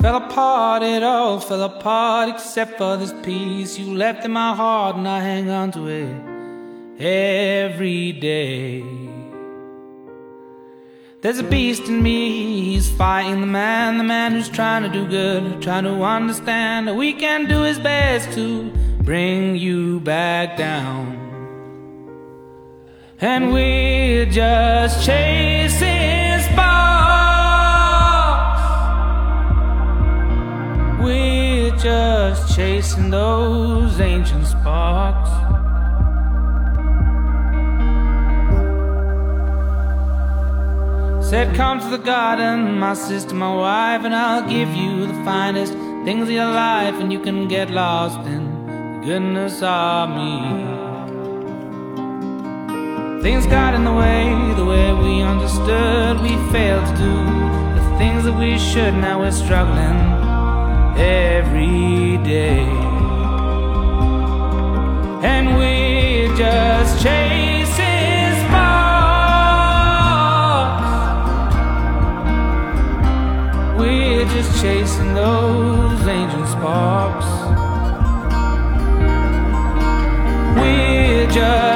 Fell apart, it all fell apart except for this piece you left in my heart, and I hang on to it every day. There's a beast in me, he's fighting the man who's trying to do good, trying to understand that we can do his best to bring you back down. And we're just chasing sparks, we're just chasing those ancient sparks. Said come to the garden, my sister, my wife, and I'll give you the finest things of your life, and you can get lost in the goodness of me. Things got in the way we understood, we failed to do the things that we should. Now we're struggling every day, and we're just chasing sparks, we're just chasing those ancient sparks. We're just